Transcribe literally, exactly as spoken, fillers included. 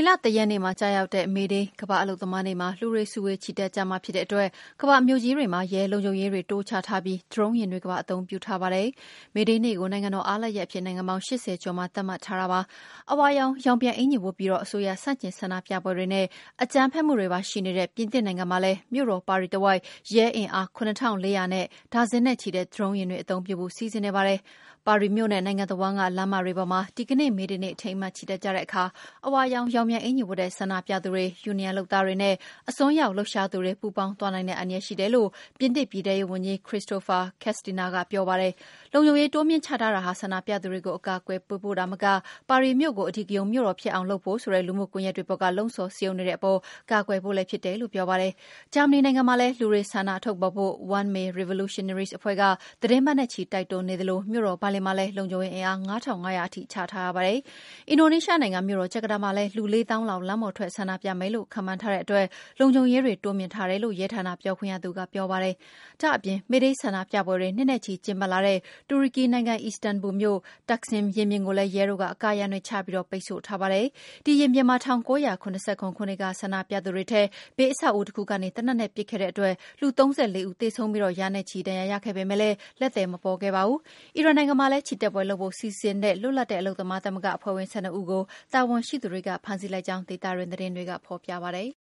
လတရက်နေ့မှာကြာရောက်တဲ့မေဒေးကမ္ဘာအလုပ်သမားနေ့မှာလူတွေစုဝေးချီတက်ကြမှာဖြစ်တဲ့အတွက်ကမ္ဘာမြို့ကြီးတွေမှာရဲလုံခြုံရေးတွေတိုးချထားပြီးဒရုန်းယာဉ်တွေကပါအသုံးပြုထားပါတယ်။မေဒေးနေ့ကိုနိုင်ငံတော်အားလပ်ရက်အဖြစ်နိုင်ငံပေါင်း၈၀ကျော်မှာသတ်မှတ်ထားတာပါ။အဝါရောင်ရောင်ပြန်အင်ဂျီဝတ်ပြီးတော့အစိုးရဆန့်ကျင်ဆန္ဒပြပွဲတွေနဲ့အကြမ်းဖက်မှုတွေပါရှိနေတဲ့ပြင်သစ်နိုင်ငံမှာလည်းမြို့တော်ပါရီတဝိုက်ရဲအင်အားခုနှစ်ထောင်လေးရာနဲ့ဒါဇင်နဲ့ချီတဲ့ဒရုန်းယာဉ်တွေအသုံးပြုဖို့စီစဉ်နေပါတယ်။ပါရီမြို့နဲ့နိုင်ငံတဝန်းကလမ်းမတွေပေါ်မှာဒီကနေ့မေဒေးနေ့အထိမ်းအမှတ်ချီတက်ကြတဲ့အခါအဝါရောင်ရောင်ပြန်အင်ဂျီဝတ်တဲ့ဆန္ဒပြသူတွေယူနီယံလုပ်သားတွေနဲ့အစွန်းရောက်လှုပ်ရှားသူတွေပူးပေါင်းသွားနိုင်တဲ့အန္တရာယ်ရှိတယ်လို့ပြင်သစ်ပြည်ထဲရေးဝန်ကြီး Christophe Castaner ကပြောပါတယ်။လုံခြုံရေးတိုးမြှင့်ချထားတာဟာဆန္ဒပြသူတွေကိုအကာအကွယ်ပေးဖို့တာမကပါရီမြို့ကိုအဓိကရုဏ်းမြို့တော်ဖြစ်အောင်လုပ်ဖို့ဆိုတဲ့လူမှုကွန်ရက်တွေပေါ်ကလှုံ့ဆော်စည်းရုံးနေတဲ့အပေါ်ကာကွယ်ဖို့လည်းဖြစ်တယ်လို့ပြောပါတယ်။ဂျာမနီနိုင်ငံမှာလည်းလူတွေဆန္ဒထုတ်ဖော်ဖို့ One May Revolutionaries အဖွဲ့ကသတင်းပတ်နဲ့ချီတိုက်တွန်းနေသလိုမြို့တော်ဘာလင်မှာလည်းလုံခြုံရေးအင်အားငါးထောင်ငါးရာအထိချထားရပါတယ်။အင်ဒိုနီးရှားနိုင်ငံမြို့တော်ဂျကာတာမှာလည်းလူလေးသောင်းလောက်လမ်းပေါ်ထွက်ဆန္ဒပြမယ်လို့ခန့်မှန်းထားတဲ့အတွက်လုံခြုံရေးတွေတိုးမြှင့်ထားတယ်လို့ရဲဌာနပြောခွင့်ရသူကပြောပါတယ်။ဒါ့အပြင်မေဒေးဆန္ဒပြပွဲတွေနှစ်နဲ့ချီကျင်းပလာတဲ့တူရကီနိုင်ငံအီစတန်ဘူမြို့ Taksim ရင်ပြင်ကိုလည်းရဲတို့ကအကာအရံတွေချပြီးပိတ်ဆို့ထားပါတယ်။ဒီရင်ပြင်မှာ၁၉၇၇ခုနှစ်ကဆန္ဒပြသူတွေထဲဘေးအဆောက်အဦတစ်ခုကနေသေနတ်နဲ့ပစ်ခဲ့တဲ့အတွက်လူသုံးဆယ်လေးဦးသေဆုံးပြီးရာနဲ့ချီဒဏ်ရာရခဲ့ပေမဲ့လည်းလက်သည်မပေါ်ခဲ့ပါဘူး။အီရန်နိုင်ငံမှာလည်းချီတက်ပွဲလုပ်ဖို့စီစဉ်တဲ့လွတ်လပ်တဲ့အလုပ်သမားသမဂ္ဂအဖွဲ့ဝင်၁၂ဦးကိုတာဝန်ရှိသူတွေကဖမ်းဆီးလိုက်ကြောင်းဒေသတွင်းသတင်းတွေကဖော်ပြပါတယ်။